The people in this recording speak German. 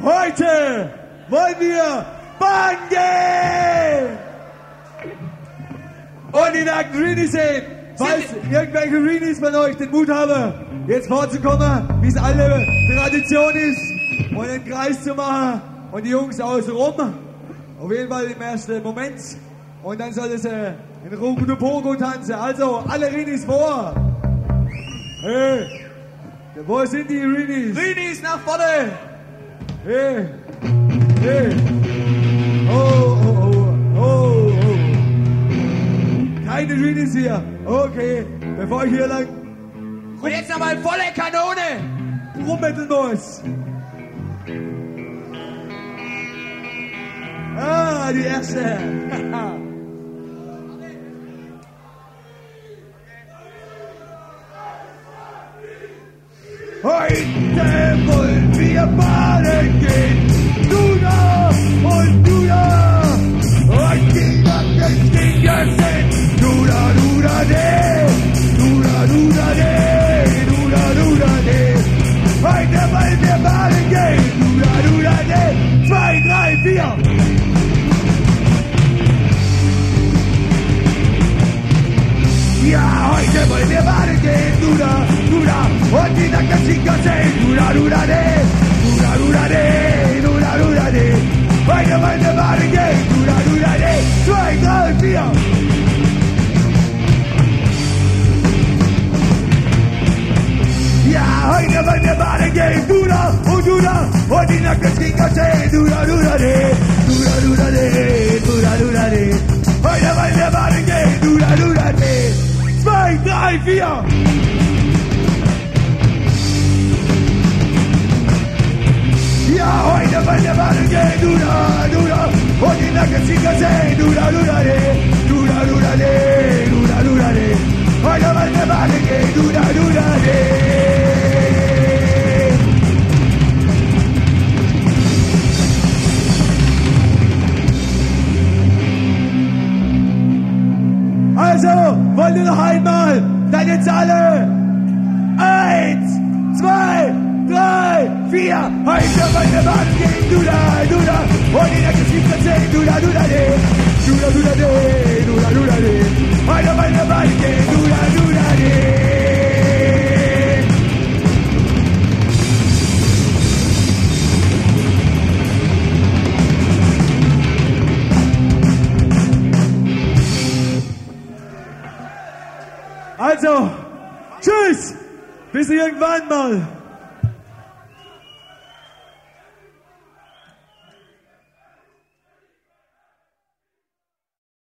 Heute wollen wir baden gehen! Und die nackten Greenies sehen. Falls irgendwelche Greenies von euch den Mut haben, jetzt vorzukommen, wie es alle Tradition ist, und einen Kreis zu machen und die Jungs außen rum. Auf jeden Fall im ersten Moment. Und dann soll es in Rugudu Pogo tanzen. Also, alle Greenies vor. Hey, wo sind die Greenies? Greenies nach vorne! Hey, hey. Oh, oh, oh, oh, oh. Keine Greenies hier. Okay, bevor ich hier lang Und jetzt nochmal volle Kanone! rummetteln muss. Ah, die erste. Heute wollen wir baden gehen. Du da und du da. Und die Nacken Stinger sind. Du da, de. Du da, de. Du da, de. Heute wollen wir baden gehen. Du da, de. 2, 3, 4. Ja, heute wollen wir baden gehen, du da, und die nackten Stinger sehen, du da, de, du da, de, du da, de. Heute wollen wir baden gehen, du da, de, 2, 3, 4. Ja, heute wollen wir baden gehen, du da, und die nackten Stinger sehen, du da, de, du da, de, du da, de. Heute wollen wir baden gehen, du da, de. 2, 3, 4. Ja, heute wollen wir baden gehen, du da, und die nackten Stinger sehen, du da, de, du da, de, du da, de. Heute wollen wir baden gehen, du da, de. Also, wollen wir noch einmal? Dann jetzt alle. 1, 2, 3, 4. Heute wollen wir baden gehen, du da. Und die nackten Stinger sehen, du da, de. Du da, de, du da, de. Heute wollen wir baden gehen, du da, de. Also, tschüss, bis irgendwann mal.